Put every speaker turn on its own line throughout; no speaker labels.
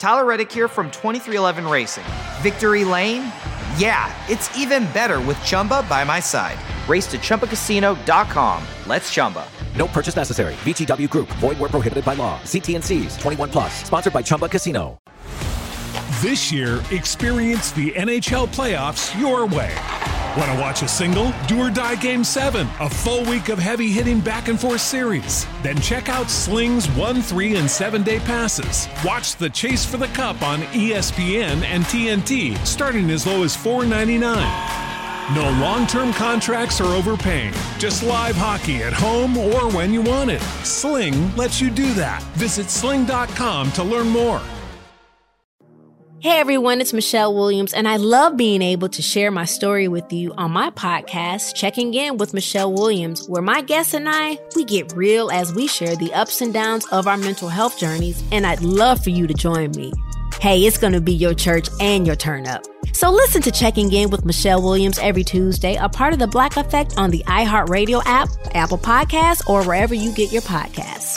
Tyler Reddick here from 2311 Racing. Victory Lane? Yeah, it's even better with Chumba by my side. Race to ChumbaCasino.com. Let's Chumba.
No purchase necessary. VGW Group. Void where prohibited by law. See T&Cs. 21 plus. Sponsored by Chumba Casino.
This year, experience the NHL playoffs your way. Want to watch a single? Do or Die Game 7, a full week of heavy-hitting back-and-forth series. Then check out Sling's 1, 3, and 7-day passes. Watch the Chase for the Cup on ESPN and TNT, starting as low as $4.99. No long-term contracts or overpaying. Just live hockey at home or when you want it. Sling lets you do that. Visit sling.com to learn more.
Hey everyone, it's Michelle Williams, and I love being able to share my story with you on my podcast, Checking In with Michelle Williams, where my guests and I, we get real as we share the ups and downs of our mental health journeys, and I'd love for you to join me. Hey, it's going to be your church and your turn up. So listen to Checking In with Michelle Williams every Tuesday, a part of the Black Effect on the iHeartRadio app, Apple Podcasts, or wherever you get your podcasts.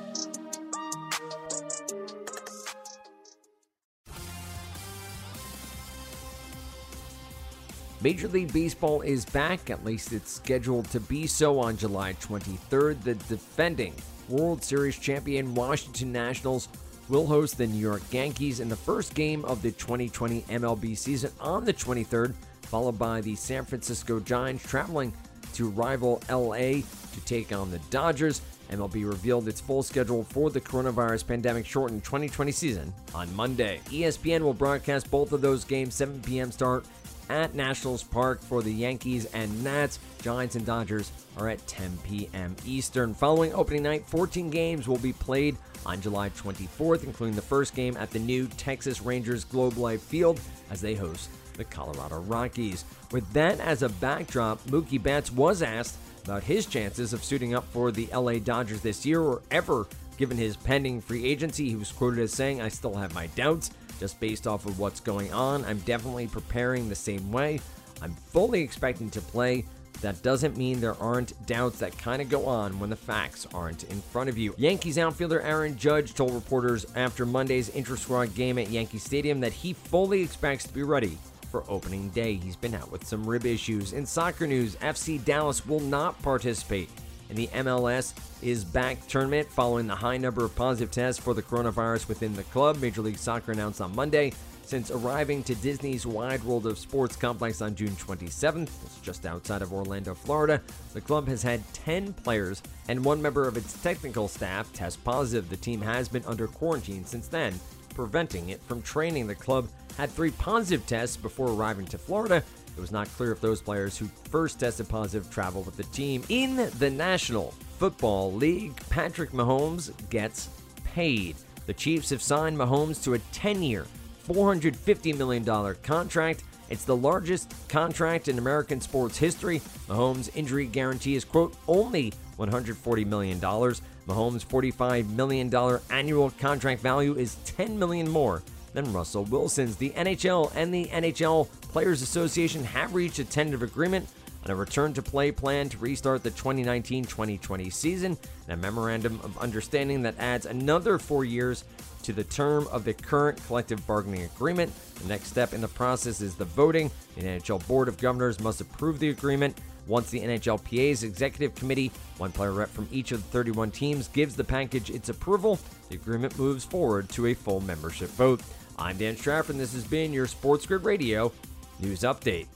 Major League Baseball is back, at least it's scheduled to be so on July 23rd. The defending World Series champion Washington Nationals will host the New York Yankees in the first game of the 2020 MLB season on the 23rd, followed by the San Francisco Giants traveling to rival LA to take on the Dodgers. MLB revealed its full schedule for the coronavirus pandemic-shortened 2020 season on Monday. ESPN will broadcast both of those games, 7 p.m. start at Nationals Park for the Yankees and Nats. Giants and Dodgers are at 10 p.m. Eastern. Following opening night, 14 games will be played on July 24th, including the first game at the new Texas Rangers Globe Life Field as they host the Colorado Rockies. With that as a backdrop, Mookie Betts was asked about his chances of suiting up for the LA Dodgers this year or ever given his pending free agency. He was quoted as saying, "I still have my doubts. Just based off of what's going on, I'm definitely preparing the same way. I'm fully expecting to play. That doesn't mean there aren't doubts that kind of go on when the facts aren't in front of you." Yankees outfielder Aaron Judge told reporters after Monday's intra-squad game at Yankee Stadium that he fully expects to be ready for opening day. He's been out with some rib issues. In soccer news, FC Dallas will not participate in the MLS is Back tournament following the high number of positive tests for the coronavirus within the club. Major League Soccer announced on Monday, since arriving to Disney's Wide World of Sports complex on June 27th, it's just outside of Orlando, Florida, the club has had 10 players and one member of its technical staff test positive. The team has been under quarantine since then, preventing it from training. The club had 3 positive tests before arriving to Florida. It was not clear if those players who first tested positive traveled with the team. In the National Football League, Patrick Mahomes gets paid. The Chiefs have signed Mahomes to a 10-year, $450 million contract. It's the largest contract in American sports history. Mahomes' injury guarantee is, quote, only $140 million. Mahomes' $45 million annual contract value is $10 million more than Russell Wilson's. The NHL and the NHL Players Association have reached a tentative agreement on a return-to-play plan to restart the 2019-2020 season, and a memorandum of understanding that adds another 4 years to the term of the current collective bargaining agreement. The next step in the process is the voting. The NHL Board of Governors must approve the agreement. Once the NHLPA's executive committee, one player rep from each of the 31 teams, gives the package its approval, the agreement moves forward to a full membership vote. I'm Dan Strafford, and this has been your Sports Grid Radio News Update.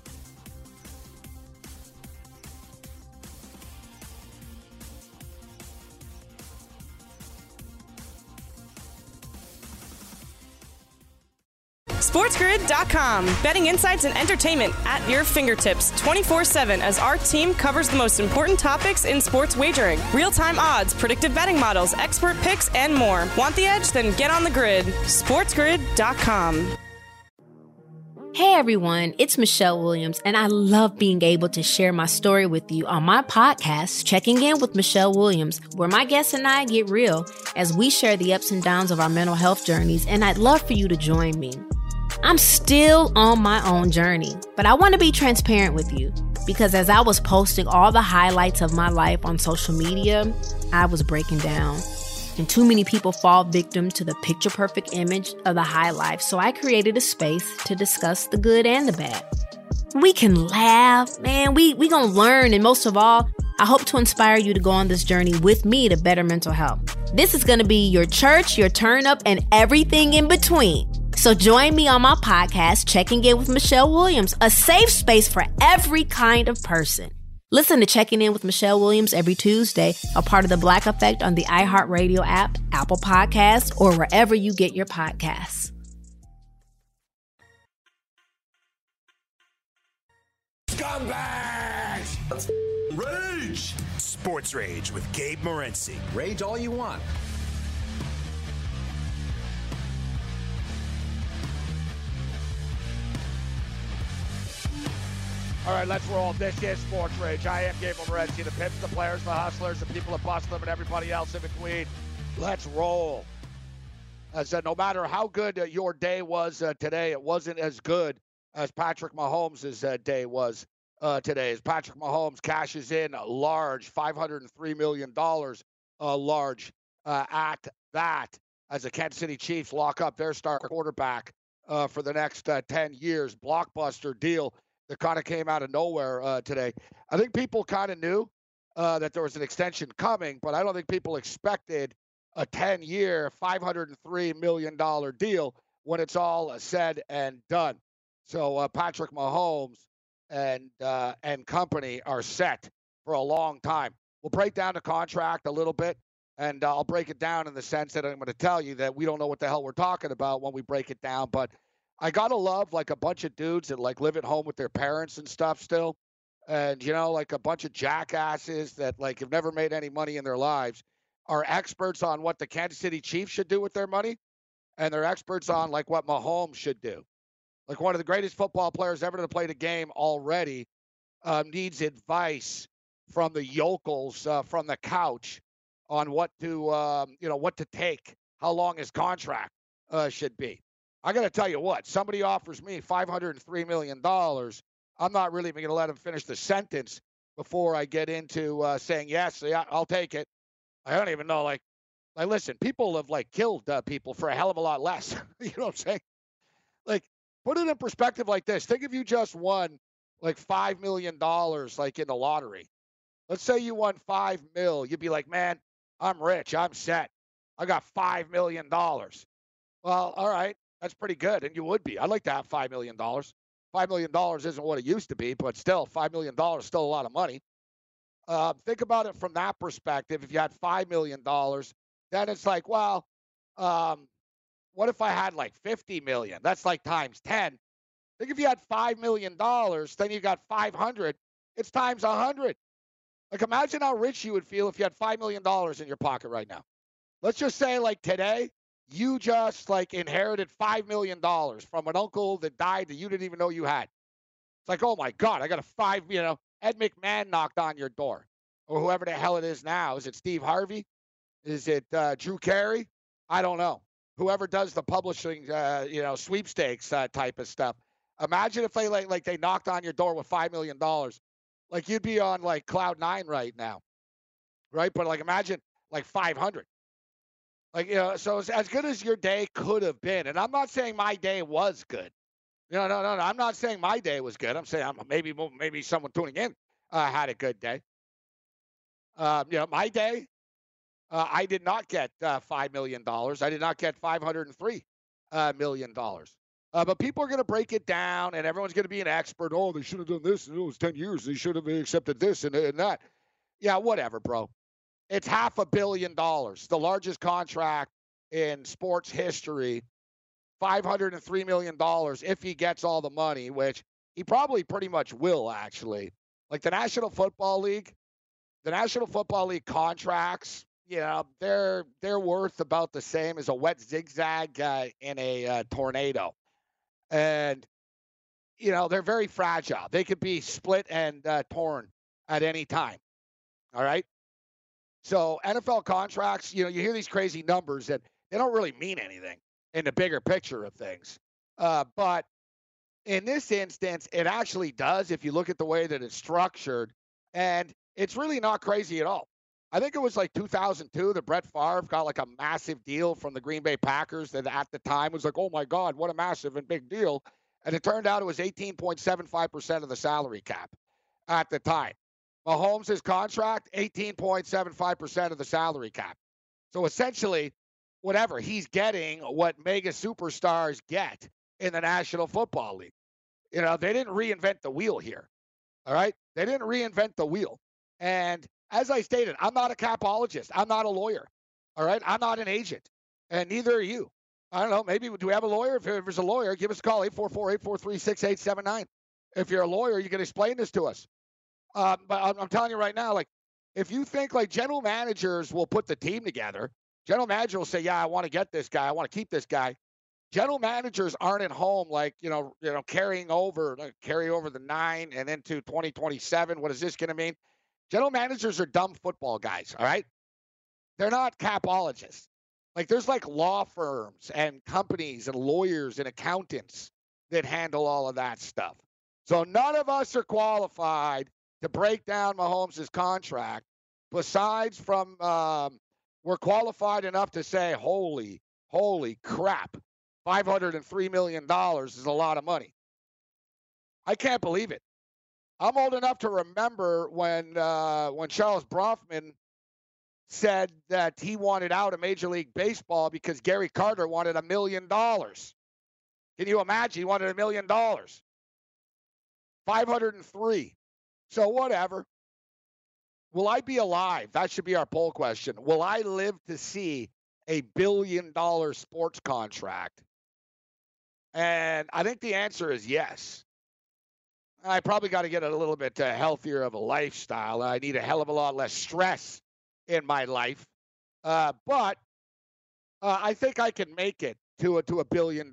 SportsGrid.com. Betting insights and entertainment at your fingertips 24/7 as our team covers the most important topics in sports wagering. Real-time odds, predictive betting models, expert picks, and more. Want the edge? Then get on the grid. SportsGrid.com.
Hey everyone, it's Michelle Williams, and I love being able to share my story with you on my podcast, Checking In with Michelle Williams, where my guests and I get real as we share the ups and downs of our mental health journeys, and I'd love for you to join me. I'm still on my own journey, but I want to be transparent with you because as I was posting all the highlights of my life on social media, I was breaking down. And too many people fall victim to the picture-perfect image of the high life, so I created a space to discuss the good and the bad. We can laugh, man, we gonna learn, and most of all, I hope to inspire you to go on this journey with me to better mental health. This is gonna be your church, your turn up, and everything in between. So join me on my podcast, Checking In with Michelle Williams, a safe space for every kind of person. Listen to Checking In with Michelle Williams every Tuesday, a part of the Black Effect on the iHeartRadio app, Apple Podcasts, or wherever you get your podcasts.
Scumbags! Rage! Sports Rage with Gabe Morency.
Rage all you want.
All right, let's roll. This is Sports Rage. I am Gabe Morency, the pimps, the players, the hustlers, the people that bust them, and everybody else in between. Let's roll. As no matter how good your day was today, it wasn't as good as Patrick Mahomes' day was today. As Patrick Mahomes cashes in a large $503 million, large at that, as the Kansas City Chiefs lock up their star quarterback for the next 10 years. Blockbuster deal that kind of came out of nowhere today. I think people kind of knew that there was an extension coming, but I don't think people expected a 10-year, $503 million deal when it's all said and done. So Patrick Mahomes and company are set for a long time. We'll break down the contract a little bit, and I'll break it down in the sense that I'm going to tell you that we don't know what the hell we're talking about when we break it down, but I gotta love like a bunch of dudes that like live at home with their parents and stuff still. And, you know, like a bunch of jackasses that like have never made any money in their lives are experts on what the Kansas City Chiefs should do with their money. And they're experts on like what Mahomes should do. Like one of the greatest football players ever to play the game already needs advice from the yokels from the couch on what to, what to take, how long his contract should be. I got to tell you what, somebody offers me $503 million. I'm not really even going to let him finish the sentence before I get into saying, yes, yeah, I'll take it. I don't even know, like listen, people have like killed people for a hell of a lot less. You know what I'm saying? Like, put it in perspective like this. Think if you just won like $5 million like in the lottery. Let's say you won $5 million. You'd be like, man, I'm rich. I'm set. I got $5 million. Well, all right. That's pretty good, and you would be. I'd like to have $5 million. $5 million isn't what it used to be, but still, $5 million is still a lot of money. Think about it from that perspective. If you had $5 million, then it's like, well, what if I had like $50 million? That's like times 10. Think if you had $5 million, then you got 500. It's times 100. Like, imagine how rich you would feel if you had $5 million in your pocket right now. Let's just say, like, today, you just like inherited $5 million from an uncle that died that you didn't even know you had. It's like, oh my God, I got Ed McMahon knocked on your door, or whoever the hell it is now. Is it Steve Harvey? Is it Drew Carey? I don't know. Whoever does the publishing, sweepstakes type of stuff. Imagine if they they knocked on your door with $5 million. Like you'd be on like cloud 9 right now, right? But like imagine like 500. Like, so as good as your day could have been, and I'm not saying my day was good. No. I'm not saying my day was good. I'm saying maybe someone tuning in had a good day. My day, I did not get $5 million. I did not get $503 million. But people are going to break it down, and everyone's going to be an expert. Oh, they should have done this. It was 10 years. They should have accepted this and that. Yeah, whatever, bro. It's $500 million, the largest contract in sports history. $503 million if he gets all the money, which he probably pretty much will, actually. Like the National Football League contracts, they're worth about the same as a wet zigzag in a tornado. And, they're very fragile. They could be split and torn at any time. All right? So NFL contracts, you hear these crazy numbers that they don't really mean anything in the bigger picture of things. But in this instance, it actually does if you look at the way that it's structured. And it's really not crazy at all. I think it was like 2002 that Brett Favre got like a massive deal from the Green Bay Packers that at the time was like, oh my God, what a massive and big deal. And it turned out it was 18.75% of the salary cap at the time. Mahomes' contract, 18.75% of the salary cap. So essentially, whatever, he's getting what mega superstars get in the National Football League. You know, they didn't reinvent the wheel here. All right? They didn't reinvent the wheel. And as I stated, I'm not a capologist. I'm not a lawyer. All right? I'm not an agent. And neither are you. I don't know. Maybe do we have a lawyer? If there's a lawyer, give us a call, 844-843-6879. If you're a lawyer, you can explain this to us. But I'm telling you right now, like, if you think like general managers will put the team together, general manager will say, yeah, I want to get this guy. I want to keep this guy. General managers aren't at home like, carry over the 9 and into 2027. What is this going to mean? General managers are dumb football guys, all right? They're not capologists. Like, there's like law firms and companies and lawyers and accountants that handle all of that stuff. So none of us are qualified to break down Mahomes' contract, besides from we're qualified enough to say, holy crap, $503 million is a lot of money. I can't believe it. I'm old enough to remember when Charles Bronfman said that he wanted out of Major League Baseball because Gary Carter wanted $1 million. Can you imagine? He wanted $1 million. 503. So whatever. Will I be alive? That should be our poll question. Will I live to see a $1 billion sports contract? And I think the answer is yes. I probably got to get a little bit healthier of a lifestyle. I need a hell of a lot less stress in my life. But I think I can make it to $1 billion.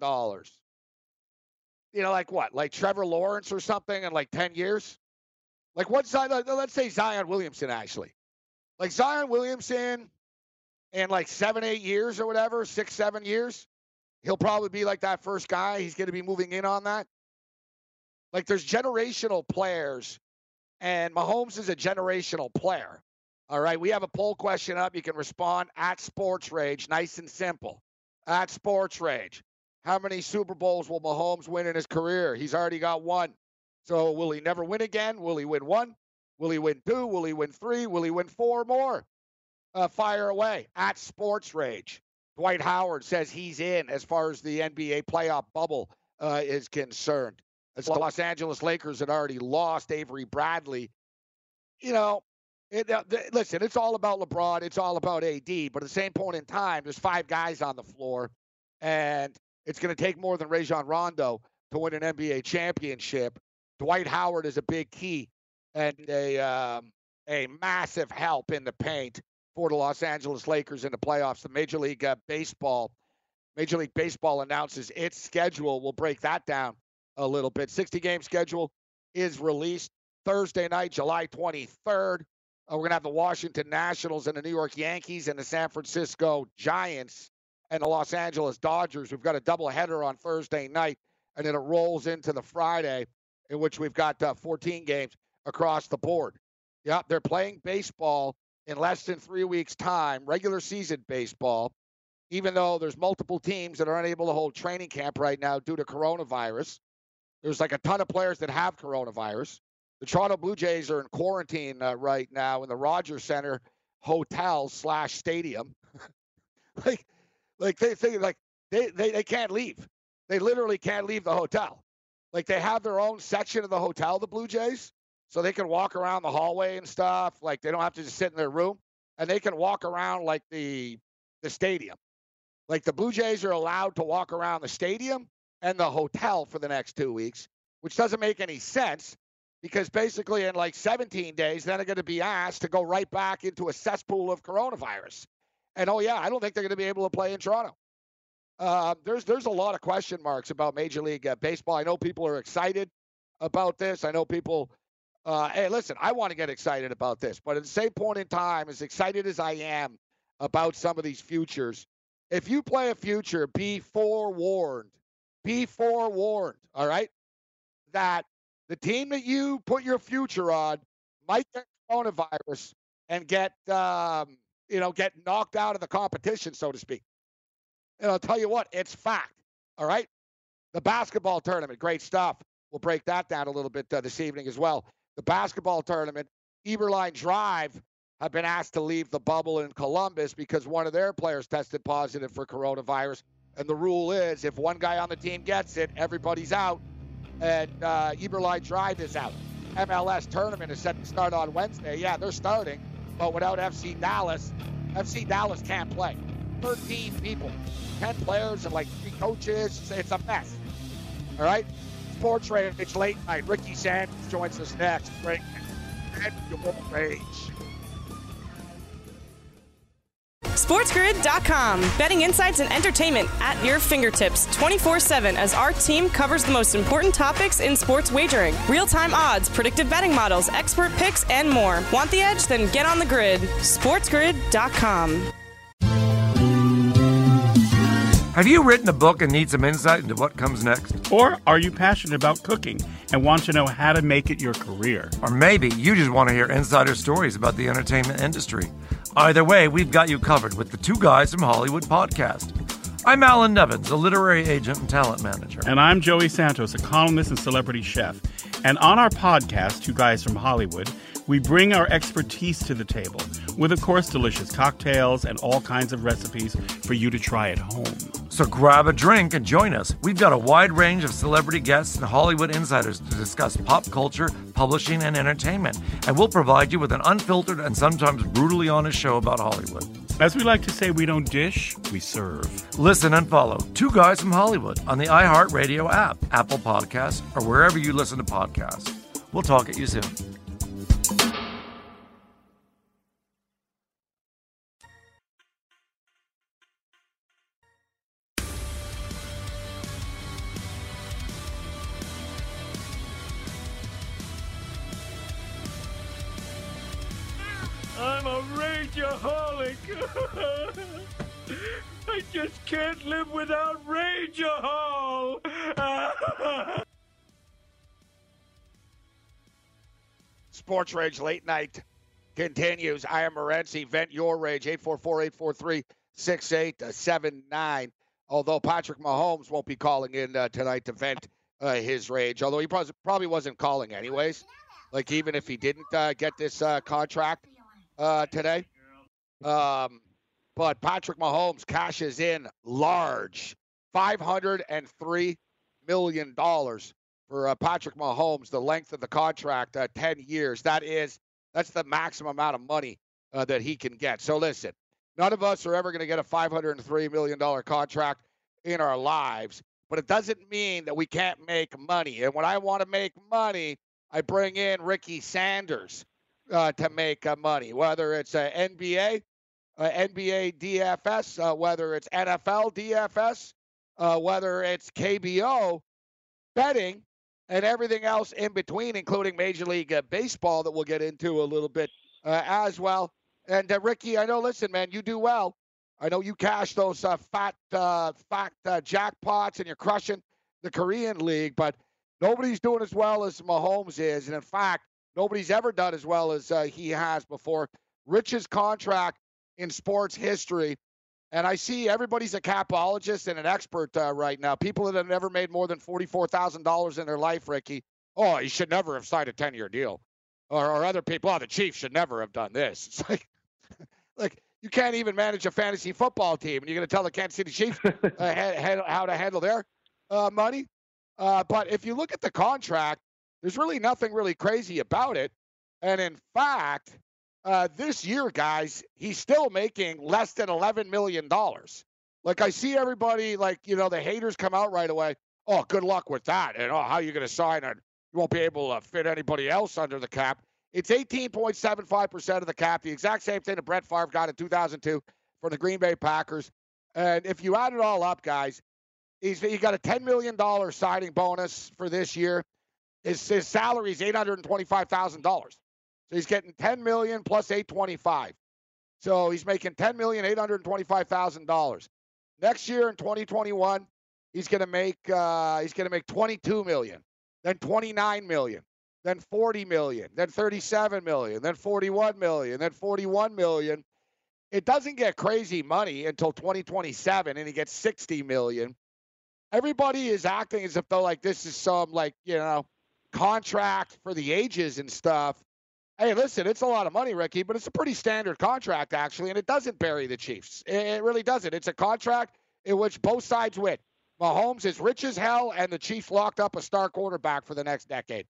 You know, like what? Like Trevor Lawrence or something in like 10 years? Like what? Let's say Zion Williamson, actually. Like Zion Williamson in like 7-8 years or whatever, 6-7 years, he'll probably be like that first guy. He's going to be moving in on that. Like there's generational players, and Mahomes is a generational player. All right, we have a poll question up. You can respond at Sports Rage, nice and simple. At Sports Rage. How many Super Bowls will Mahomes win in his career? He's already got one. So will he never win again? Will he win one? Will he win two? Will he win three? Will he win four more? Fire away. At Sports Rage. Dwight Howard says he's in as far as the NBA playoff bubble is concerned. As the Los Angeles Lakers had already lost Avery Bradley. You know, listen, it's all about LeBron. It's all about AD. But at the same point in time, there's 5 guys on the floor. And it's going to take more than Rajon Rondo to win an NBA championship. Dwight Howard is a big key and a massive help in the paint for the Los Angeles Lakers in the playoffs. The Major League Baseball announces its schedule. We'll break that down a little bit. 60-game schedule is released Thursday night, July 23rd. We're going to have the Washington Nationals and the New York Yankees and the San Francisco Giants and the Los Angeles Dodgers. We've got a doubleheader on Thursday night, and then it rolls into the Friday, in which we've got 14 games across the board. Yeah, they're playing baseball in less than 3 weeks' time, regular season baseball, even though there's multiple teams that are unable to hold training camp right now due to coronavirus. There's like a ton of players that have coronavirus. The Toronto Blue Jays are in quarantine right now in the Rogers Center hotel/stadium. They can't leave. They literally can't leave the hotel. Like they have their own section of the hotel, the Blue Jays, so they can walk around the hallway and stuff. Like they don't have to just sit in their room, and they can walk around like the stadium. Like the Blue Jays are allowed to walk around the stadium and the hotel for the next 2 weeks, which doesn't make any sense because basically in like 17 days, then they're going to be asked to go right back into a cesspool of coronavirus. And, oh, yeah, I don't think they're going to be able to play in Toronto. There's a lot of question marks about Major League Baseball. I know people are excited about this. I know people, hey, listen, I want to get excited about this. But at the same point in time, as excited as I am about some of these futures, if you play a future, be forewarned. Be forewarned, all right, that the team that you put your future on might get coronavirus and get knocked out of the competition, so to speak. And I'll tell you what, it's fact. All right? The basketball tournament, great stuff. We'll break that down a little bit this evening as well. The basketball tournament, Eberline Drive have been asked to leave the bubble in Columbus because one of their players tested positive for coronavirus. And the rule is if one guy on the team gets it, everybody's out. And Eberline Drive is out. MLS tournament is set to start on Wednesday. Yeah, they're starting, but without FC Dallas can't play. 13 people, 10 players, and like 3 coaches. It's a mess. All right? Sports Rage late night. Ricky Sanders joins us next. Break and you won't rage.
SportsGrid.com. Betting insights and entertainment at your fingertips 24/7 as our team covers the most important topics in sports wagering. Real-time odds, predictive betting models, expert picks, and more. Want the edge? Then get on the grid. SportsGrid.com.
Have you written a book and need some insight into what comes next?
Or are you passionate about cooking and want to know how to make it your career?
Or maybe you just want to hear insider stories about the entertainment industry. Either way, we've got you covered with the Two Guys from Hollywood podcast. I'm Alan Nevins, a literary agent and talent manager.
And I'm Joey Santos, a columnist and celebrity chef. And on our podcast, Two Guys from Hollywood, we bring our expertise to the table with, of course, delicious cocktails and all kinds of recipes for you to try at home.
So grab a drink and join us. We've got a wide range of celebrity guests and Hollywood insiders to discuss pop culture, publishing, and entertainment. And we'll provide you with an unfiltered and sometimes brutally honest show about Hollywood.
As we like to say, we don't dish, we serve.
Listen and follow Two Guys from Hollywood on the iHeartRadio app, Apple Podcasts, or wherever you listen to podcasts. We'll talk at you soon.
I'm a rageaholic. I just can't live without Rageahol.
Sports Rage late night continues. I am Morency. Vent your rage. 844-843-6879. Although Patrick Mahomes won't be calling in tonight to vent his rage. Although he probably wasn't calling anyways. Like even if he didn't get this contract today. But Patrick Mahomes cashes in large. $503 million for Patrick Mahomes, the length of the contract, 10 years. That's the maximum amount of money that he can get. So listen, none of us are ever going to get a $503 million contract in our lives, but it doesn't mean that we can't make money. And when I want to make money, I bring in Ricky Sanders to make money, whether it's NBA, NBA DFS, whether it's NFL DFS, whether it's KBO, betting, and everything else in between, including Major League Baseball that we'll get into a little bit as well. And Ricky, I know, listen, man, you do well. I know you cash those fat jackpots and you're crushing the Korean League, but nobody's doing as well as Mahomes is. And in fact, nobody's ever done as well as he has before. Richest contract in sports history. And I see everybody's a capologist and an expert right now. People that have never made more than $44,000 in their life, Ricky. Oh, he should never have signed a 10-year deal. Or other people, oh, the Chiefs should never have done this. It's like you can't even manage a fantasy football team, and you're going to tell the Kansas City Chiefs how to handle their money. But if you look at the contract, there's really nothing really crazy about it. And in fact, this year, guys, he's still making less than $11 million. Like I see everybody, like, the haters come out right away. Oh, good luck with that. And how are you going to sign it? You won't be able to fit anybody else under the cap. It's 18.75% of the cap, the exact same thing that Brett Favre got in 2002 for the Green Bay Packers. And if you add it all up, guys, he got a $10 million signing bonus for this year. His salary is $825,000. So he's getting $10 million plus $825,000. So he's making $10,825,000. Next year in 2021, he's going to make $22 million, then $29 million, then $40 million, then $37 million, then $41 million, then $41 million. It doesn't get crazy money until 2027, and he gets $60 million. Everybody is acting as if though like this is some contract for the ages and stuff. Hey, listen, it's a lot of money, Ricky, but it's a pretty standard contract actually, and it doesn't bury the Chiefs. It really doesn't. It's a contract in which both sides win. Mahomes is rich as hell, and the Chiefs locked up a star quarterback for the next decade.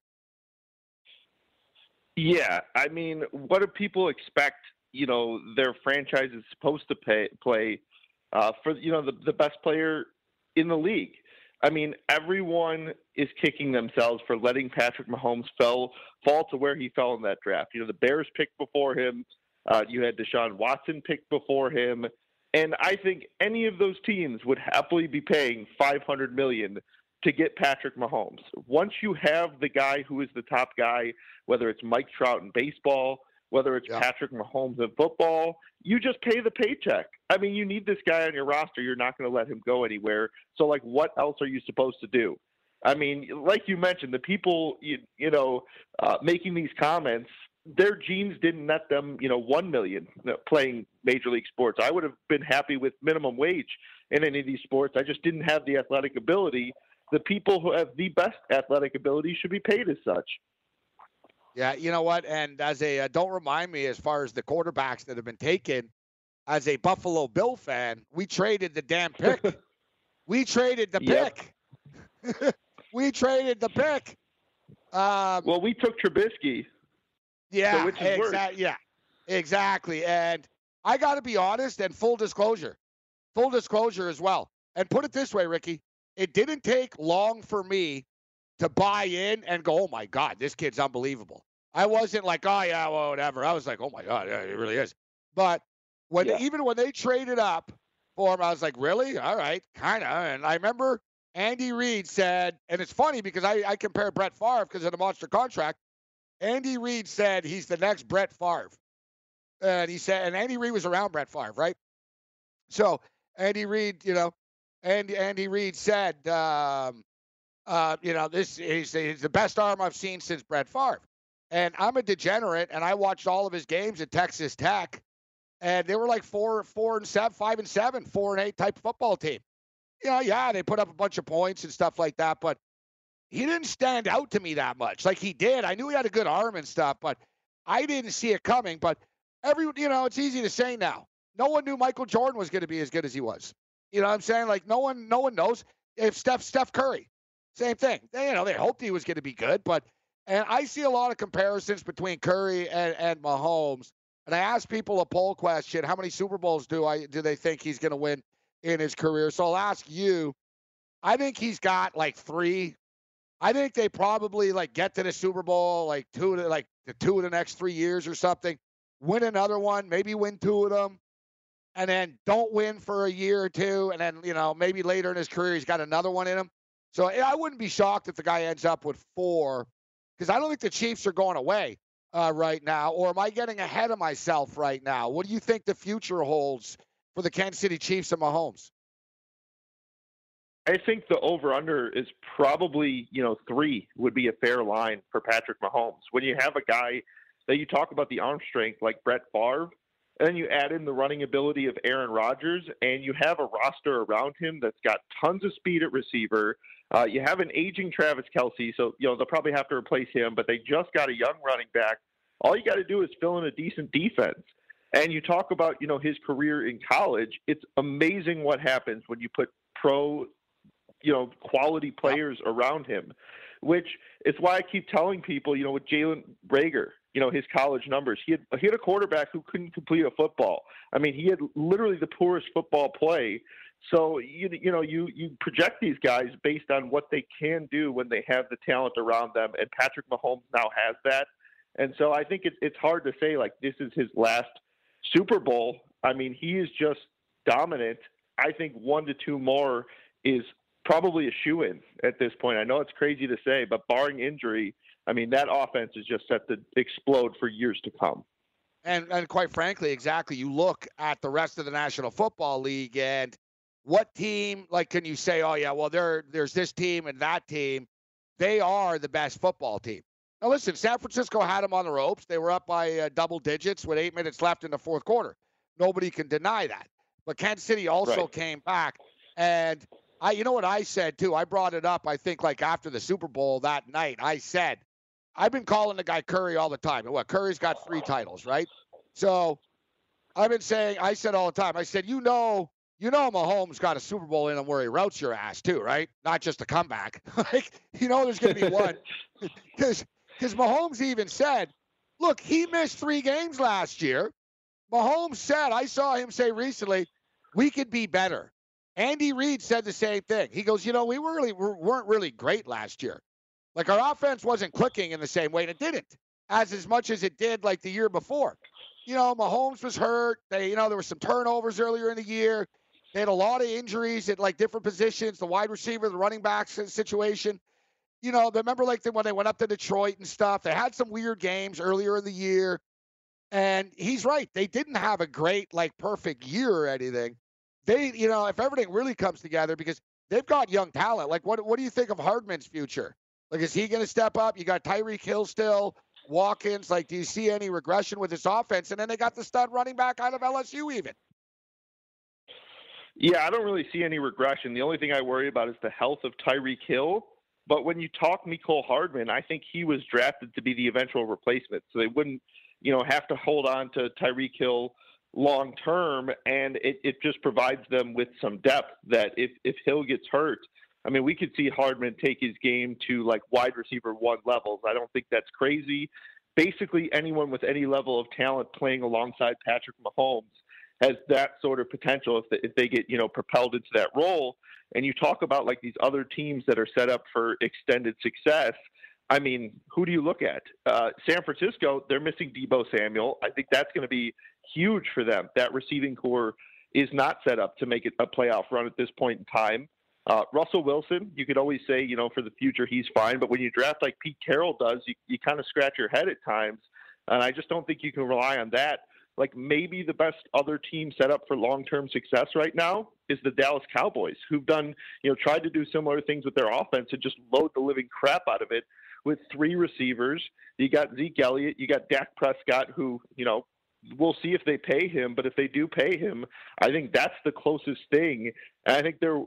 Yeah, I mean, what do people expect? Their franchise is supposed to play for the best player in the league. I mean, everyone is kicking themselves for letting Patrick Mahomes fall to where he fell in that draft. The Bears picked before him. You had Deshaun Watson picked before him. And I think any of those teams would happily be paying $500 million to get Patrick Mahomes. Once you have the guy who is the top guy, whether it's Mike Trout in baseball, whether it's Patrick Mahomes in football, you just pay the paycheck. I mean, you need this guy on your roster. You're not going to let him go anywhere. So, what else are you supposed to do? I mean, like you mentioned, the people, making these comments, their genes didn't net them, $1 million playing Major League sports. I would have been happy with minimum wage in any of these sports. I just didn't have the athletic ability. The people who have the best athletic ability should be paid as such.
Yeah, you know what? And as don't remind me as far as the quarterbacks that have been taken, as a Buffalo Bill fan, we traded the damn pick. We traded the pick. We traded the pick.
Well, we took Trubisky.
Yeah,
so which is worse?
Yeah, exactly. And I got to be honest, and full disclosure as well. And put it this way, Ricky, it didn't take long for me to buy in and go, oh, my God, this kid's unbelievable. I wasn't like, oh, yeah, well, whatever. I was like, oh, my God, yeah, it really is. But even when they traded up for him, I was like, really? All right, kind of. And I remember Andy Reid said, and it's funny because I compare Brett Favre because of the monster contract. Andy Reid said he's the next Brett Favre. And he said, and Andy Reid was around Brett Favre, right? So Andy Reid, Andy Reid said, this he's the best arm I've seen since Brett Favre. And I'm a degenerate, and I watched all of his games at Texas Tech, and they were like 4-7, 5-7, 4-8 type football team. They put up a bunch of points and stuff like that, but he didn't stand out to me that much. Like he did. I knew he had a good arm and stuff, but I didn't see it coming. But it's easy to say now. No one knew Michael Jordan was going to be as good as he was. You know what I'm saying? Like no one knows if Steph Curry, same thing. They hoped he was going to be good, and I see a lot of comparisons between Curry and Mahomes. And I asked people a poll question: how many Super Bowls do they think he's going to win in his career? So I'll ask you. I think he's got like 3. I think they probably get to the Super Bowl two of the next 3 years or something. Win another one, maybe win 2 of them, and then don't win for a year or 2, and then maybe later in his career he's got another one in him. So I wouldn't be shocked if the guy ends up with 4, because I don't think the Chiefs are going away right now. Or am I getting ahead of myself right now? What do you think the future holds for the Kansas City Chiefs and Mahomes?
I think the over-under is probably, 3 would be a fair line for Patrick Mahomes. When you have a guy that you talk about the arm strength like Brett Favre, and then you add in the running ability of Aaron Rodgers, and you have a roster around him that's got tons of speed at receiver. You have an aging Travis Kelce, so they'll probably have to replace him, but they just got a young running back. All you got to do is fill in a decent defense. And you talk about, his career in college. It's amazing what happens when you put pro quality players around him, which is why I keep telling people, with Jalen Reagor, his college numbers, he had a quarterback who couldn't complete a football. I mean, he had literally the poorest football play. So, you project these guys based on what they can do when they have the talent around them. And Patrick Mahomes now has that. And so I think it's hard to say, this is his last Super Bowl. I mean, he is just dominant. I think 1 to 2 more is probably a shoo-in at this point. I know it's crazy to say, but barring injury, I mean, that offense is just set to explode for years to come.
And quite frankly, exactly, you look at the rest of the National Football League, and what team, can you say, oh, yeah, well, there's this team and that team. They are the best football team. Now, listen, San Francisco had them on the ropes. They were up by double digits with 8 minutes left in the fourth quarter. Nobody can deny that. But Kansas City also came back. And you know what I said, too? I brought it up, I think, like after the Super Bowl that night. I said, I've been calling the guy Curry all the time. And Curry's got 3 titles, right? So I've been saying, I said all the time, I said, you know Mahomes got a Super Bowl in him where he routes your ass, too, right? Not just a comeback. Like, there's going to be one. Because Mahomes even said, look, he missed 3 games last year. Mahomes said, I saw him say recently, we could be better. Andy Reid said the same thing. He goes, we weren't really great last year. Like, our offense wasn't clicking in the same way, and it didn't, as much as it did like the year before. Mahomes was hurt. There were some turnovers earlier in the year. They had a lot of injuries at like different positions, the wide receiver, the running back situation. Remember when they went up to Detroit and stuff, they had some weird games earlier in the year. And he's right. They didn't have a great, perfect year or anything. They, if everything really comes together, because they've got young talent. Like, what do you think of Hardman's future? Like, is he going to step up? You got Tyreek Hill still, Watkins. Like, do you see any regression with this offense? And then they got the stud running back out of LSU even.
Yeah, I don't really see any regression. The only thing I worry about is the health of Tyreek Hill. But when you talk Mecole Hardman, I think he was drafted to be the eventual replacement. So they wouldn't, have to hold on to Tyreek Hill long term. And it just provides them with some depth that if Hill gets hurt, I mean, we could see Hardman take his game to wide receiver 1 levels. I don't think that's crazy. Basically, anyone with any level of talent playing alongside Patrick Mahomes has that sort of potential if they get, propelled into that role. And you talk about these other teams that are set up for extended success. I mean, who do you look at? San Francisco, they're missing Deebo Samuel. I think that's going to be huge for them. That receiving core is not set up to make it a playoff run at this point in time. Russell Wilson, you could always say, for the future, he's fine. But when you draft like Pete Carroll does, you kind of scratch your head at times. And I just don't think you can rely on that. Maybe the best other team set up for long-term success right now is the Dallas Cowboys, who've done, tried to do similar things with their offense and just load the living crap out of it with 3 receivers. You got Zeke Elliott, you got Dak Prescott, who, we'll see if they pay him, but if they do pay him, I think that's the closest thing. And I think they're,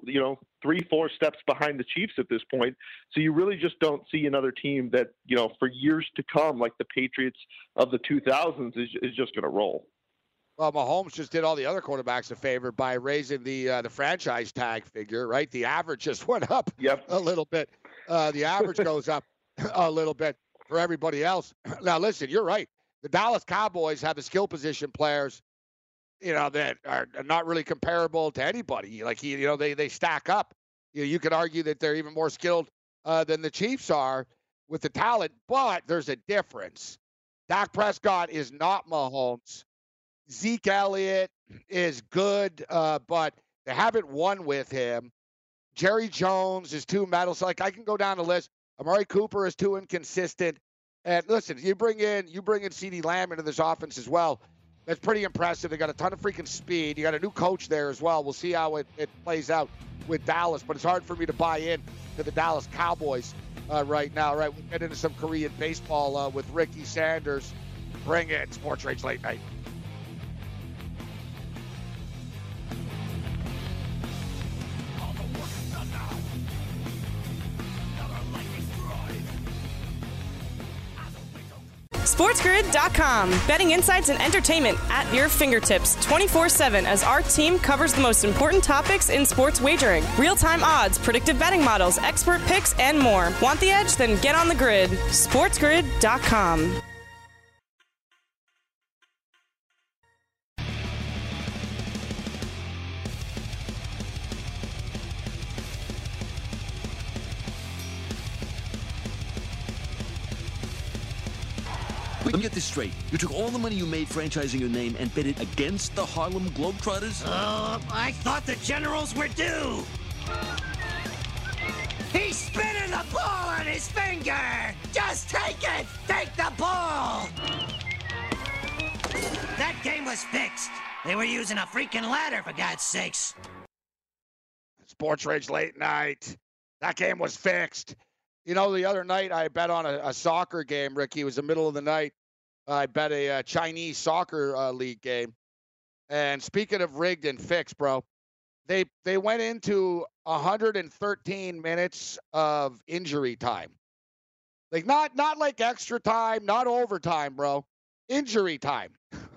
3-4 steps behind the Chiefs at this point. So you really just don't see another team that, for years to come, like the Patriots of the 2000s, is just going to roll.
Well, Mahomes just did all the other quarterbacks a favor by raising the franchise tag figure, right? The average just went up a little bit. The average goes up a little bit for everybody else. Now, listen, you're right. The Dallas Cowboys have the skill position players, that are not really comparable to anybody. They stack up. You could argue that they're even more skilled than the Chiefs are with the talent, but there's a difference. Dak Prescott is not Mahomes. Zeke Elliott is good, but they haven't won with him. Jerry Jones is too meddlesome. I can go down the list. Amari Cooper is too inconsistent. And listen, you bring in CeeDee Lamb into this offense as well. That's pretty impressive. They got a ton of freaking speed. You got a new coach there as well. We'll see how it plays out with Dallas. But it's hard for me to buy in to the Dallas Cowboys right now. Right, we'll get into some Korean baseball with Ricky Sanders. Bring it, Sports Rage Late Night.
SportsGrid.com. Betting insights and entertainment at your fingertips 24/7 as our team covers the most important topics in sports wagering. Real-time odds, predictive betting models, expert picks, and more. Want the edge? Then get on the grid. SportsGrid.com.
Let me get this straight. You took all the money you made franchising your name and bet it against the Harlem Globetrotters?
I thought the Generals were due. He's spinning the ball on his finger. Just take it. Take the ball. That game was fixed. They were using a freaking ladder, for God's sakes.
Sports Rage Late Night. That game was fixed. You know, the other night I bet on a soccer game, Ricky. It was the middle of the night. I bet a Chinese soccer league game. And speaking of rigged and fixed, bro, they went into 113 minutes of injury time. Like not like extra time, not overtime, bro. Injury time.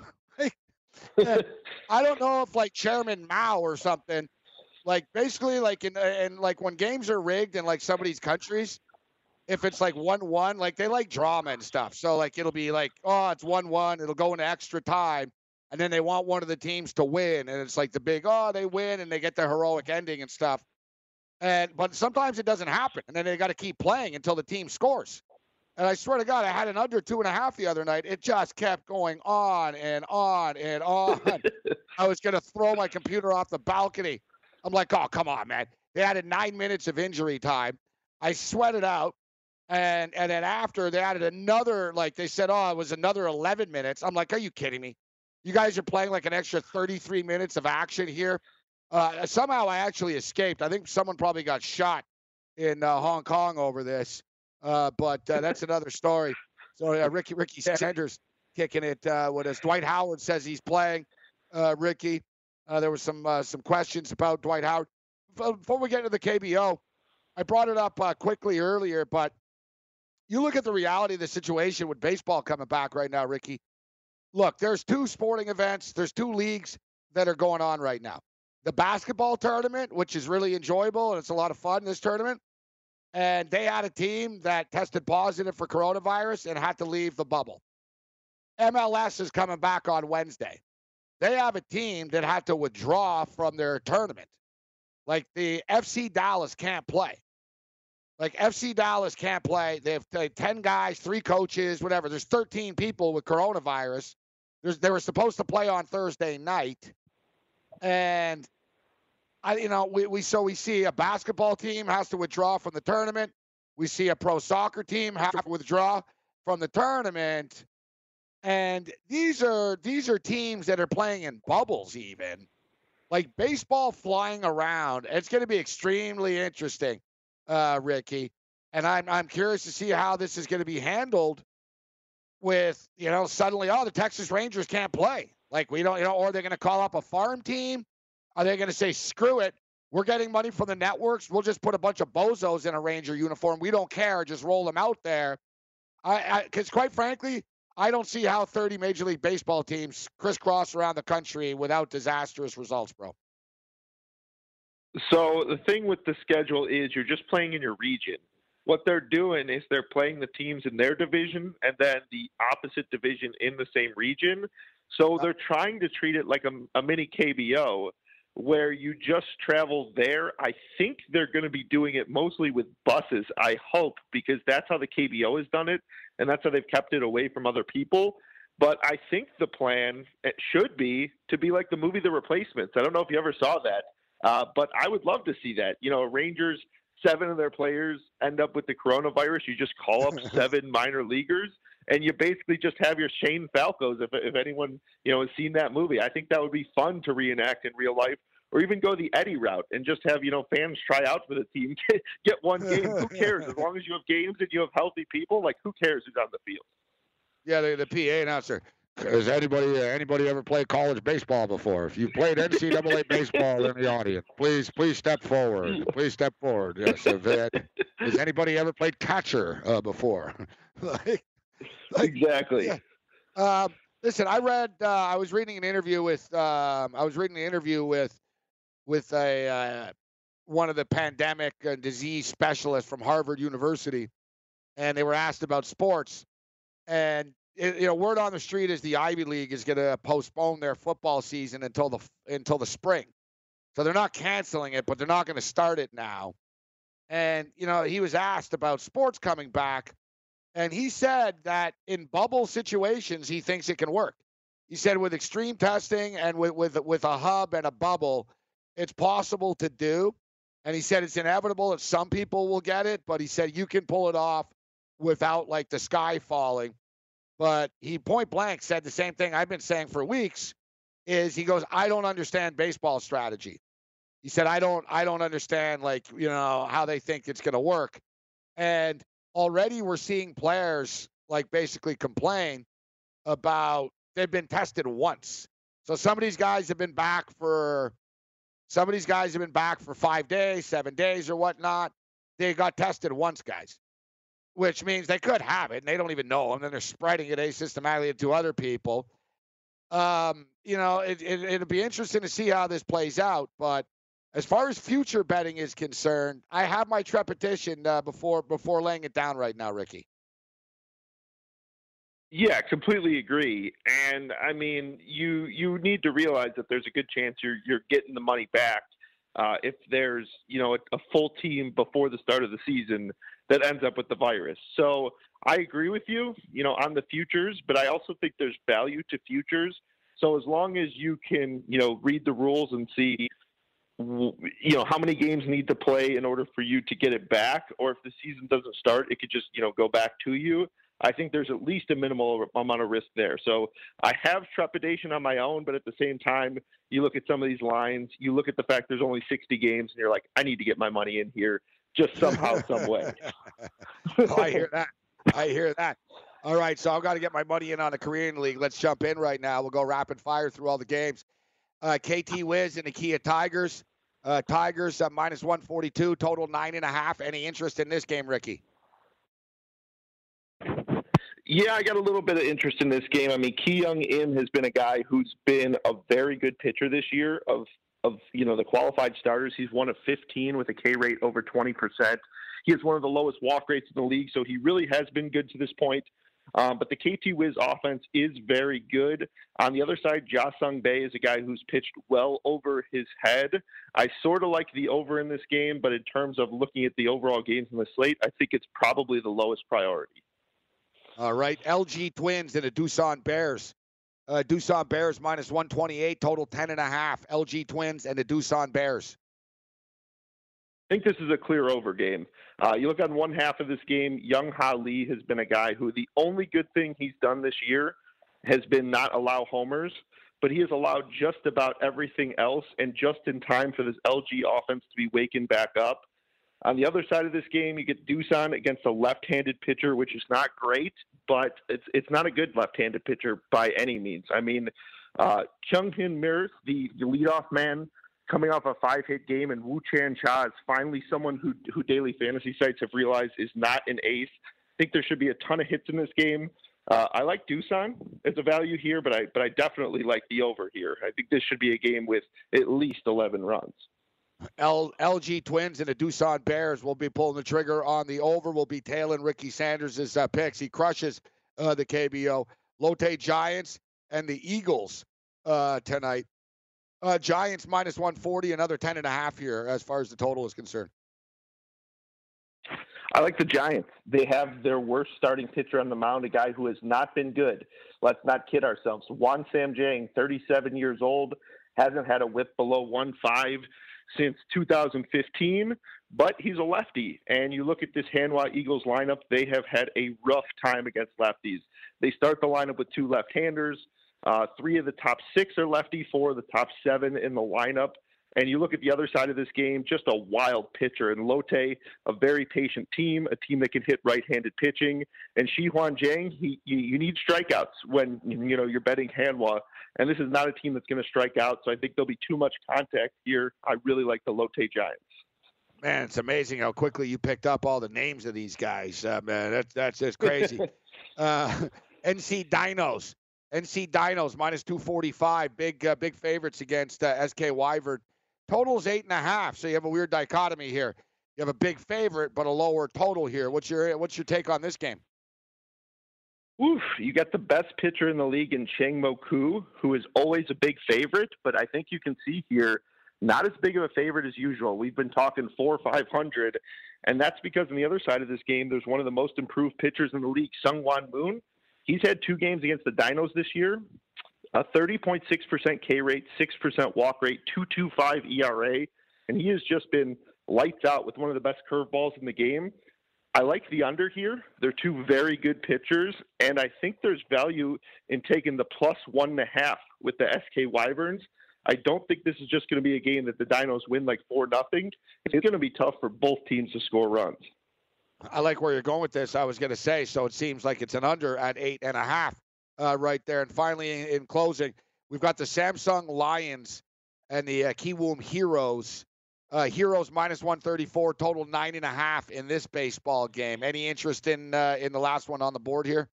I don't know if like Chairman Mao or something, like basically like in like when games are rigged in like some of these countries, if it's like 1-1, like they like drama and stuff. So like it'll be like, oh, it's 1-1, it'll go into extra time, and then they want one of the teams to win, and it's like the big, oh, they win and they get the heroic ending and stuff. But sometimes it doesn't happen, and then they got to keep playing until the team scores. And I swear to God, I had an under 2.5 the other night. It just kept going on and on and on. I was going to throw my computer off the balcony. I'm like, oh, come on, man. They added 9 minutes of injury time. I sweated out. And then after, they added another, like they said, oh, it was another 11 minutes. I'm like, are you kidding me? You guys are playing like an extra 33 minutes of action here. Somehow I actually escaped. I think someone probably got shot in Hong Kong over this. But that's another story. So Ricky Sanders kicking it with us. Dwight Howard says he's playing. Ricky, there was some questions about Dwight Howard. Before we get into the KBO, I brought it up quickly earlier, but you look at the reality of the situation with baseball coming back right now, Ricky. Look, there's 2 sporting events. There's 2 leagues that are going on right now. The basketball tournament, which is really enjoyable, and it's a lot of fun, this tournament. And they had a team that tested positive for coronavirus and had to leave the bubble. MLS is coming back on Wednesday. They have a team that had to withdraw from their tournament. Like the FC Dallas can't play. Like FC Dallas can't play. They have 10 guys, 3 coaches, whatever. There's 13 people with coronavirus. They were supposed to play on Thursday night. And we see a basketball team has to withdraw from the tournament. We see a pro soccer team have to withdraw from the tournament. And these are teams that are playing in bubbles even. Like baseball flying around. It's going to be extremely interesting, Ricky. And I'm curious to see how this is going to be handled with, suddenly, the Texas Rangers can't play. Like we don't, or they're going to call up a farm team. Are they going to say, screw it, we're getting money from the networks, we'll just put a bunch of bozos in a Ranger uniform, we don't care, just roll them out there? Because quite frankly, I don't see how 30 Major League Baseball teams crisscross around the country without disastrous results, bro.
So the thing with the schedule is you're just playing in your region. What they're doing is they're playing the teams in their division and then the opposite division in the same region. So they're trying to treat it like a mini KBO where you just travel there. I think they're going to be doing it mostly with buses, I hope, because that's how the KBO has done it, and that's how they've kept it away from other people. But I think the plan should be to be like the movie The Replacements. I don't know if you ever saw that, but I would love to see that. Rangers, 7 of their players end up with the coronavirus. You just call up 7 minor leaguers, and you basically just have your Shane Falcos, if anyone, has seen that movie. I think that would be fun to reenact in real life, or even go the Eddie route and just have, fans try out for the team, get one game. Who cares? As long as you have games and you have healthy people, like, who cares who's on the field?
Yeah, the PA announcer. Has anybody ever played college baseball before? If you've played NCAA baseball in the audience, please step forward. Please step forward. Yes. Has anybody ever played catcher before?
Exactly.
Yeah. Listen, I was reading an interview with one of the pandemic disease specialists from Harvard University, and they were asked about sports, and word on the street is the Ivy League is going to postpone their football season until the spring. So they're not canceling it, but they're not going to start it now. And, he was asked about sports coming back, and he said that in bubble situations, he thinks it can work. He said with extreme testing and with a hub and a bubble, it's possible to do. And he said it's inevitable that some people will get it, but he said you can pull it off without, like, the sky falling. But he point blank said the same thing I've been saying for weeks, is he goes, I don't understand baseball strategy. He said, I don't understand, like, how they think it's going to work. And already we're seeing players like basically complain about they've been tested once. So some of these guys have been back for 5 days, 7 days or whatnot. They got tested once, guys, which means they could have it and they don't even know, and then they're spreading it asystematically to other people. It'll be interesting to see how this plays out. But as far as future betting is concerned, I have my trepidation before laying it down right now, Ricky.
Yeah, completely agree. And I mean, you need to realize that there's a good chance you're getting the money back if there's a full team before the start of the season that ends up with the virus. So I agree with you, on the futures, but I also think there's value to futures. So as long as you can, read the rules and see, how many games need to play in order for you to get it back, or if the season doesn't start, it could just, go back to you. I think there's at least a minimal amount of risk there. So I have trepidation on my own, but at the same time, you look at some of these lines, you look at the fact there's only 60 games, and you're like, I need to get my money in here just somehow, some way.
I hear that. All right, so I've got to get my money in on the Korean League. Let's jump in right now. We'll go rapid fire through all the games. KT Wiz and the Kia Tigers. Tigers minus 142, total 9.5. Any interest in this game, Ricky?
Yeah, I got a little bit of interest in this game. I mean, Ki Young Im has been a guy who's been a very good pitcher this year of the qualified starters. He's 1 of 15 with a K rate over 20%. He has one of the lowest walk rates in the league, so he really has been good to this point. But the KT Wiz offense is very good. On the other side, Ja-Sung Bae is a guy who's pitched well over his head. I sort of like the over in this game, but in terms of looking at the overall games in the slate, I think it's probably the lowest priority.
All right, LG Twins and the Doosan Bears. Doosan Bears minus 128, total 10.5. LG Twins and the Doosan Bears.
I think this is a clear over game. You look on one half of this game, Young Ha Lee has been a guy who the only good thing he's done this year has been not allow homers, but he has allowed just about everything else and just in time for this LG offense to be waking back up. On the other side of this game, you get Doosan against a left-handed pitcher, which is not great, but it's not a good left-handed pitcher by any means. I mean, Kyung-Hin Mir, the leadoff man, coming off a 5-hit game, and Woo Chan Cha is finally someone who daily fantasy sites have realized is not an ace. I think there should be a ton of hits in this game. I like Doosan as a value here, but I definitely like the over here. I think this should be a game with at least 11 runs.
LG Twins and the Doosan Bears will be pulling the trigger on the over. We'll be tailing Ricky Sanders' picks. He crushes the KBO. Lotte Giants and the Eagles tonight. Giants minus 140, another 10.5 here as far as the total is concerned.
I like the Giants. They have their worst starting pitcher on the mound, a guy who has not been good. Let's not kid ourselves. Wan Sam Jang, 37 years old, hasn't had a whip below 1.5 since 2015, but he's a lefty. And you look at this Hanwha Eagles lineup, they have had a rough time against lefties. They start the lineup with 2 left-handers. 3 of the top 6 are lefty, 4 of the top 7 in the lineup. And you look at the other side of this game, just a wild pitcher. And Lotte, a very patient team, a team that can hit right-handed pitching. And Shi Huan Jang, you need strikeouts when you're betting Hanwha. And this is not a team that's going to strike out, so I think there'll be too much contact here. I really like the Lotte Giants.
Man, it's amazing how quickly you picked up all the names of these guys. Man, that's just crazy. NC Dinos minus 245. Big favorites against SK Wyvern. Total's 8.5. So you have a weird dichotomy here. You have a big favorite, but a lower total here. What's your take on this game?
Oof, you got the best pitcher in the league in Chang Mo Koo, who is always a big favorite, but I think you can see here, not as big of a favorite as usual. We've been talking 400 or 500, and that's because on the other side of this game, there's one of the most improved pitchers in the league, Sung-Wan Moon. He's had 2 games against the Dinos this year, a 30.6% K rate, 6% walk rate, 2.25 ERA, and he has just been lights out with one of the best curveballs in the game. I like the under here. They're 2 very good pitchers, and I think there's value in taking the plus 1.5 with the SK Wyverns. I don't think this is just going to be a game that the Dinos win like 4-0. It's going to be tough for both teams to score runs.
I like where you're going with this. I was going to say, so it seems like it's an under at 8.5 right there. And finally, in closing, we've got the Samsung Lions and the Kiwoom Heroes. Heroes minus 134, total 9.5 in this baseball game. Any interest in the last one on the board here?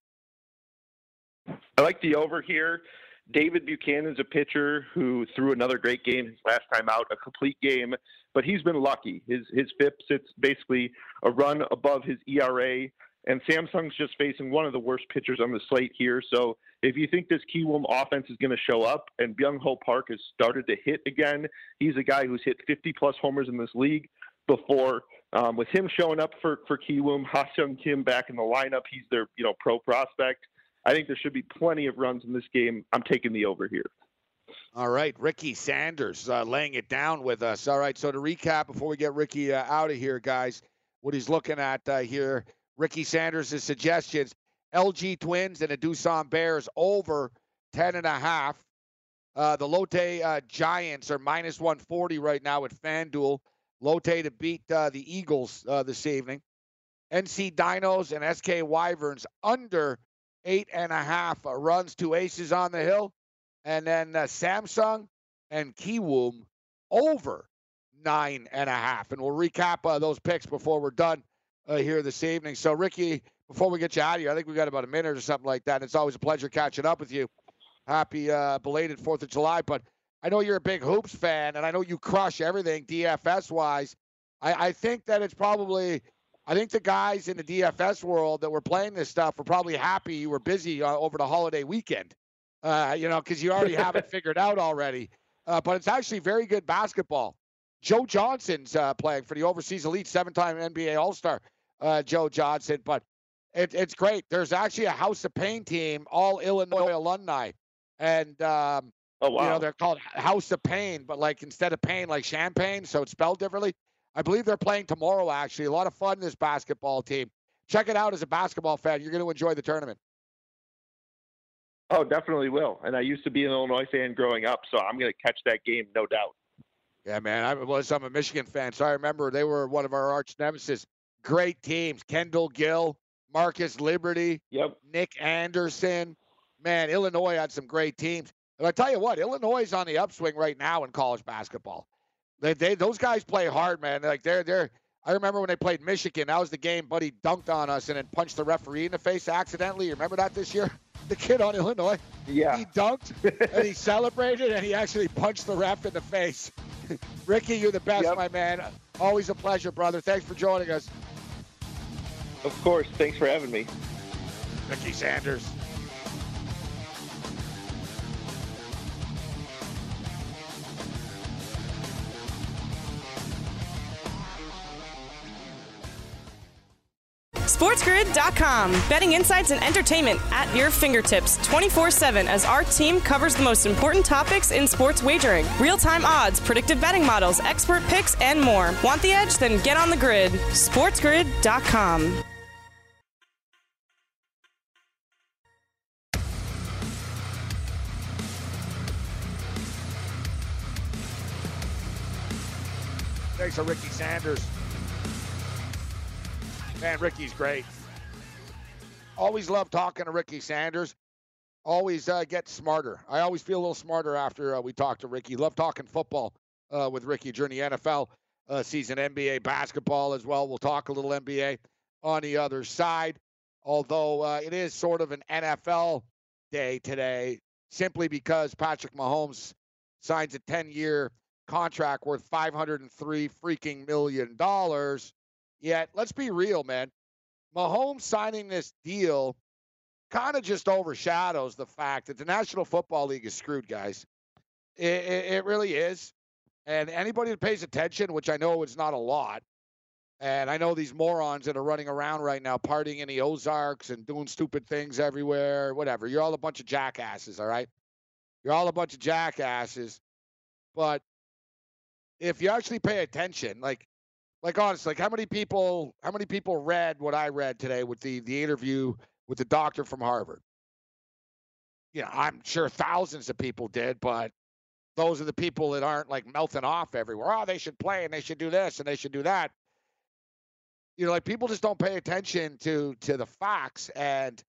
I like the over here. David Buchanan's a pitcher who threw another great game his last time out, a complete game, but he's been lucky. His FIP sits basically a run above his ERA, and Samsung's just facing one of the worst pitchers on the slate here. So if you think this Kiwoom offense is going to show up, and Byung-Ho Park has started to hit again, he's a guy who's hit 50-plus homers in this league before. With him showing up for Kiwoom, Ha-Seong Kim back in the lineup, he's their pro prospect. I think there should be plenty of runs in this game. I'm taking the over here.
All right, Ricky Sanders laying it down with us. All right, so to recap before we get Ricky out of here, guys, what he's looking at here, Ricky Sanders' suggestions, LG Twins and the Doosan Bears over 10.5. The Lotte Giants are minus 140 right now at FanDuel. Lotte to beat the Eagles this evening. NC Dinos and SK Wyverns under 8.5 runs, 2 aces on the hill. And then Samsung and Kiwoom over 9.5. And we'll recap those picks before we're done here this evening. So, Ricky, before we get you out of here, I think we got about a minute or something like that. And it's always a pleasure catching up with you. Happy belated 4th of July. But I know you're a big hoops fan, and I know you crush everything DFS-wise. I think that it's probably – I think the guys in the DFS world that were playing this stuff were probably happy you were busy over the holiday weekend, because you already have it figured out already. But it's actually very good basketball. Joe Johnson's playing for the Overseas Elite, 7-time NBA All-Star, Joe Johnson. But it's great. There's actually a House of Pain team, all Illinois alumni. And, oh, wow. They're called House of Pain, but like instead of pain, like champagne, so it's spelled differently. I believe they're playing tomorrow, actually. A lot of fun, this basketball team. Check it out as a basketball fan. You're going to enjoy the tournament.
Oh, definitely will. And I used to be an Illinois fan growing up, so I'm going to catch that game, no doubt.
Yeah, man. I'm a Michigan fan, so I remember they were one of our arch nemesis. Great teams. Kendall Gill, Marcus Liberty, Nick Anderson. Man, Illinois had some great teams. And I tell you what, Illinois is on the upswing right now in college basketball. Those guys play hard, man. Like they're. I remember when they played Michigan. That was the game Buddy dunked on us and then punched the referee in the face accidentally. You remember that this year? The kid on Illinois.
Yeah.
He dunked and he celebrated and he actually punched the ref in the face. Ricky, you're the best, my man. Always a pleasure, brother. Thanks for joining us.
Of course. Thanks for having me.
Ricky Sanders.
SportsGrid.com. Betting insights and entertainment at your fingertips 24/7 as our team covers the most important topics in sports wagering. Real-time odds, predictive betting models, expert picks, and more. Want the edge? Then get on the grid. SportsGrid.com.
Thanks to Ricky Sanders. Man, Ricky's great. Always love talking to Ricky Sanders. Always get smarter. I always feel a little smarter after we talk to Ricky. Love talking football with Ricky during the NFL season, NBA basketball as well. We'll talk a little NBA on the other side, although it is sort of an NFL day today, simply because Patrick Mahomes signs a 10-year contract worth $503 freaking million. Yet, let's be real, man. Mahomes signing this deal kind of just overshadows the fact that the National Football League is screwed, guys. It really is. And anybody that pays attention, which I know is not a lot, and I know these morons that are running around right now partying in the Ozarks and doing stupid things everywhere, whatever. You're all a bunch of jackasses, all right? You're all a bunch of jackasses. But if you actually pay attention, like honestly, how many people read what I read today with the interview with the doctor from Harvard? You know, I'm sure thousands of people did, but those are the people that aren't like melting off everywhere. Oh, they should play and they should do this and they should do that. like people just don't pay attention to the facts. And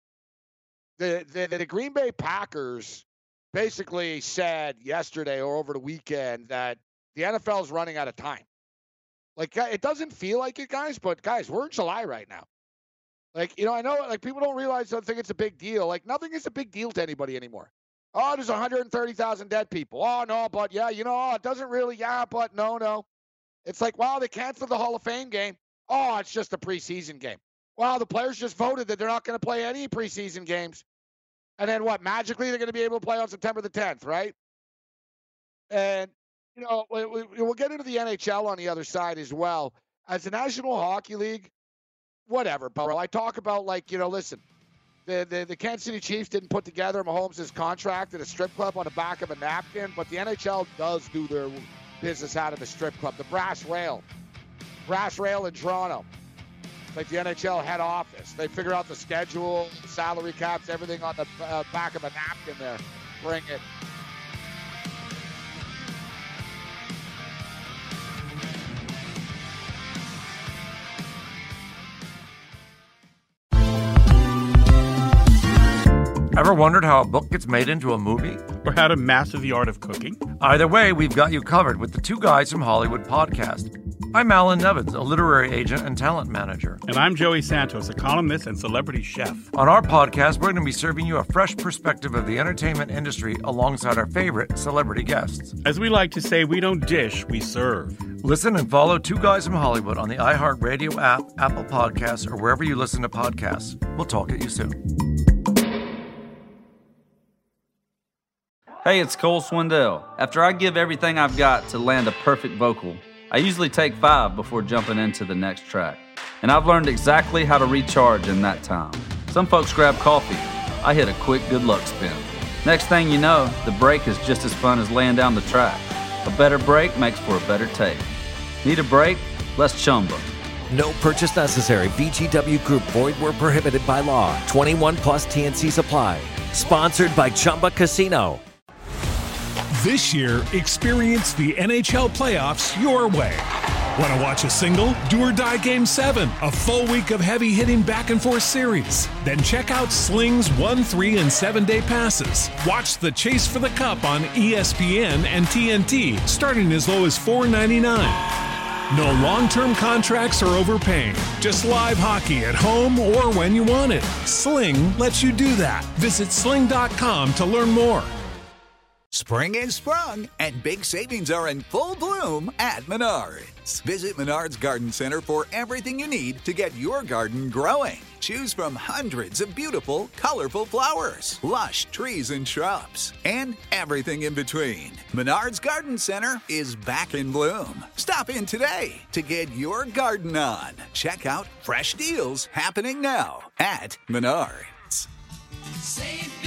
the Green Bay Packers basically said yesterday or over the weekend that the NFL is running out of time. Like, it doesn't feel like it, guys, but guys, we're in July right now. Like, I know, like, people don't realize, don't think it's a big deal. Like, nothing is a big deal to anybody anymore. Oh, there's 130,000 dead people. Oh, no, but yeah, it doesn't really, but no. It's like, wow, they canceled the Hall of Fame game. Oh, it's just a preseason game. Wow, the players just voted that they're not going to play any preseason games. And then what, magically they're going to be able to play on September the 10th, right? And, we'll get into the NHL on the other side as well. As the National Hockey League, whatever, bro. I talk about, like, listen, the Kansas City Chiefs didn't put together Mahomes' contract at a strip club on the back of a napkin, but the NHL does do their business out of the strip club. The Brass Rail in Toronto, like the NHL head office. They figure out the schedule, salary caps, everything on the back of a napkin there. Bring it.
Ever wondered how a book gets made into a movie?
Or how to master the art of cooking?
Either way, we've got you covered with the Two Guys from Hollywood podcast. I'm Alan Nevins, a literary agent and talent manager.
And I'm Joey Santos, a columnist and celebrity chef.
On our podcast, we're going to be serving you a fresh perspective of the entertainment industry alongside our favorite celebrity guests.
As we like to say, we don't dish, we serve.
Listen and follow Two Guys from Hollywood on the iHeartRadio app, Apple Podcasts, or wherever you listen to podcasts. We'll talk at you soon.
Hey, it's Cole Swindell. After I give everything I've got to land a perfect vocal, I usually take 5 before jumping into the next track. And I've learned exactly how to recharge in that time. Some folks grab coffee. I hit a quick good luck spin. Next thing you know, the break is just as fun as laying down the track. A better break makes for a better take. Need a break? Let's Chumba.
No purchase necessary. VGW Group. Void where prohibited by law. 21 plus TNCs apply. Sponsored by Chumba Casino.
This year, experience the NHL playoffs your way. Want to watch a single? Do or Die Game 7, a full week of heavy-hitting back-and-forth series. Then check out Sling's 1, 3, and 7-day passes. Watch the Chase for the Cup on ESPN and TNT, starting as low as $4.99. No long-term contracts or overpaying. Just live hockey at home or when you want it. Sling lets you do that. Visit sling.com to learn more.
Spring is sprung, and big savings are in full bloom at Menards. Visit Menards Garden Center for everything you need to get your garden growing. Choose from hundreds of beautiful, colorful flowers, lush trees and shrubs, and everything in between. Menards Garden Center is back in bloom. Stop in today to get your garden on. Check out fresh deals happening now at Menards.
Save